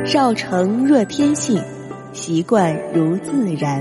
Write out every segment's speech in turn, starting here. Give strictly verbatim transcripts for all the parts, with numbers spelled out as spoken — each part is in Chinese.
少成若天性，习惯如自然。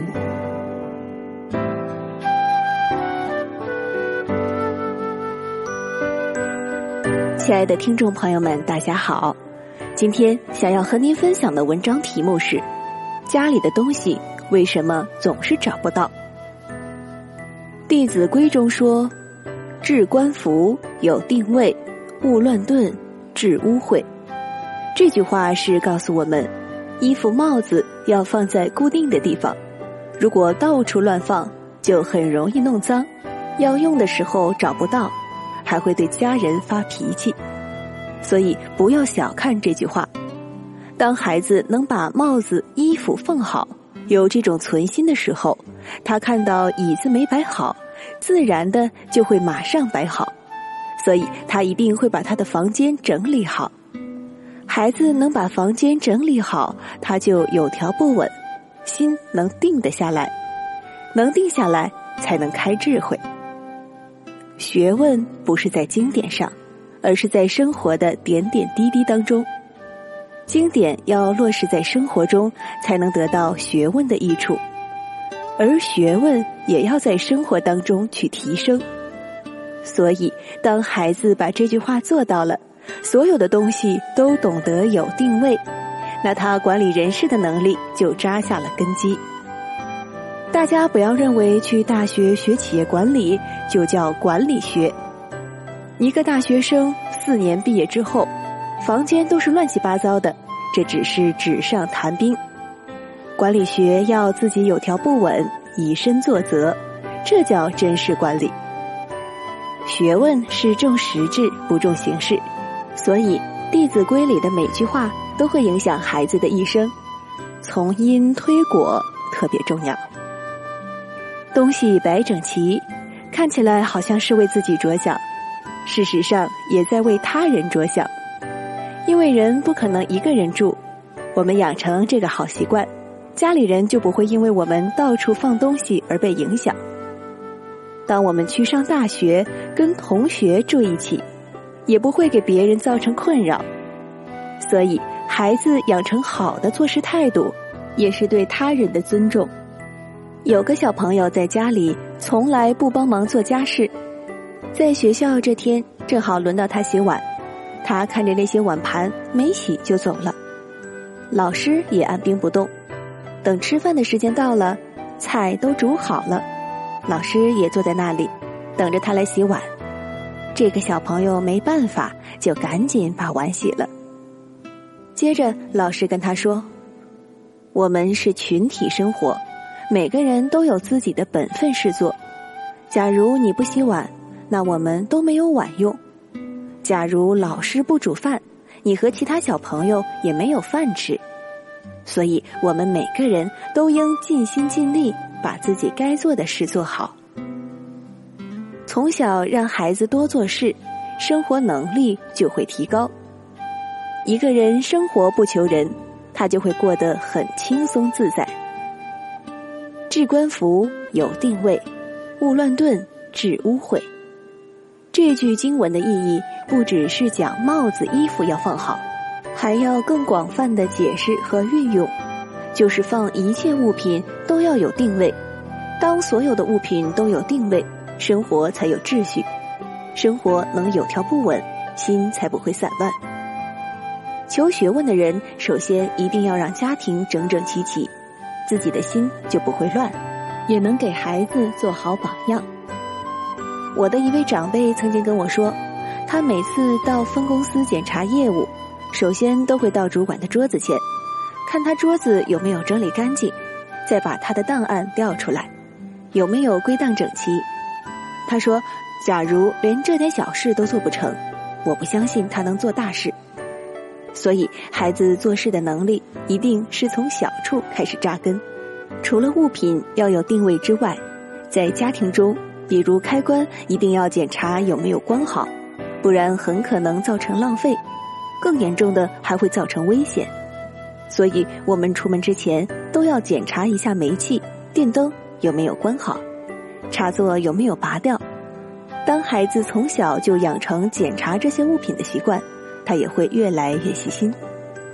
亲爱的听众朋友们，大家好，今天想要和您分享的文章题目是：家里的东西为什么总是找不到？弟子规中说，置冠服有定位，勿乱顿，致污秽。这句话是告诉我们，衣服帽子要放在固定的地方，如果到处乱放就很容易弄脏，要用的时候找不到，还会对家人发脾气。所以不要小看这句话，当孩子能把帽子衣服放好，有这种存心的时候，他看到椅子没摆好，自然的就会马上摆好，所以他一定会把他的房间整理好。孩子能把房间整理好，他就有条不紊，心能定得下来，能定下来才能开智慧。学问不是在经典上，而是在生活的点点滴滴当中。经典要落实在生活中，才能得到学问的益处，而学问也要在生活当中去提升。所以当孩子把这句话做到了，所有的东西都懂得有定位，那他管理人事的能力就扎下了根基。大家不要认为去大学学企业管理就叫管理学。一个大学生四年毕业之后，房间都是乱七八糟的，这只是纸上谈兵。管理学要自己有条不紊，以身作则，这叫真实管理。学问是重实质不重形式，所以《弟子规》里的每句话都会影响孩子的一生，从因推果特别重要。东西摆整齐，看起来好像是为自己着想，事实上也在为他人着想。因为人不可能一个人住，我们养成这个好习惯，家里人就不会因为我们到处放东西而被影响。当我们去上大学，跟同学住一起，也不会给别人造成困扰。所以孩子养成好的做事态度，也是对他人的尊重。有个小朋友在家里从来不帮忙做家事，在学校这天正好轮到他洗碗，他看着那些碗盘没洗就走了，老师也按兵不动。等吃饭的时间到了，菜都煮好了，老师也坐在那里等着他来洗碗。这个小朋友没办法，就赶紧把碗洗了。接着老师跟他说，我们是群体生活，每个人都有自己的本分事做。假如你不洗碗，那我们都没有碗用。假如老师不煮饭，你和其他小朋友也没有饭吃。所以我们每个人都应尽心尽力，把自己该做的事做好。从小让孩子多做事，生活能力就会提高。一个人生活不求人，他就会过得很轻松自在。置冠服有定位，勿乱顿，致污秽。这句经文的意义不只是讲帽子衣服要放好，还要更广泛的解释和运用，就是放一切物品都要有定位。当所有的物品都有定位，生活才有秩序，生活能有条不紊，心才不会散乱。求学问的人，首先一定要让家庭整整齐齐，自己的心就不会乱，也能给孩子做好榜样。我的一位长辈曾经跟我说，他每次到分公司检查业务，首先都会到主管的桌子前，看他桌子有没有整理干净，再把他的档案调出来，有没有归档整齐。他说，假如连这点小事都做不成，我不相信他能做大事。所以孩子做事的能力一定是从小处开始扎根。除了物品要有定位之外，在家庭中，比如开关一定要检查有没有关好，不然很可能造成浪费，更严重的还会造成危险。所以我们出门之前都要检查一下煤气、电灯有没有关好，插座有没有拔掉。当孩子从小就养成检查这些物品的习惯，他也会越来越细心。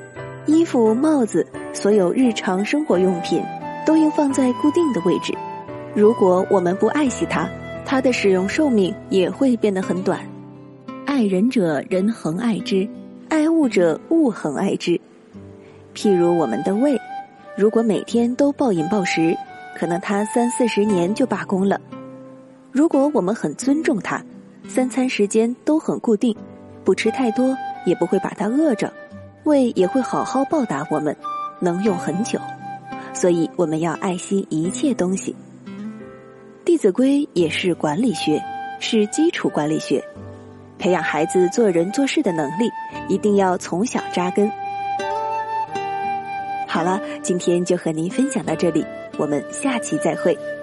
衣服、帽子，所有日常生活用品都应放在固定的位置。如果我们不爱惜它，它的使用寿命也会变得很短。爱人者，人恒爱之；爱物者，物恒爱之。譬如我们的胃，如果每天都暴饮暴食，可能它三四十年就罢工了。如果我们很尊重它，三餐时间都很固定，不吃太多，也不会把它饿着，胃也会好好报答我们，能用很久。所以我们要爱惜一切东西。弟子规也是管理学，是基础管理学，培养孩子做人做事的能力，一定要从小扎根。好了，今天就和您分享到这里，我们下期再会。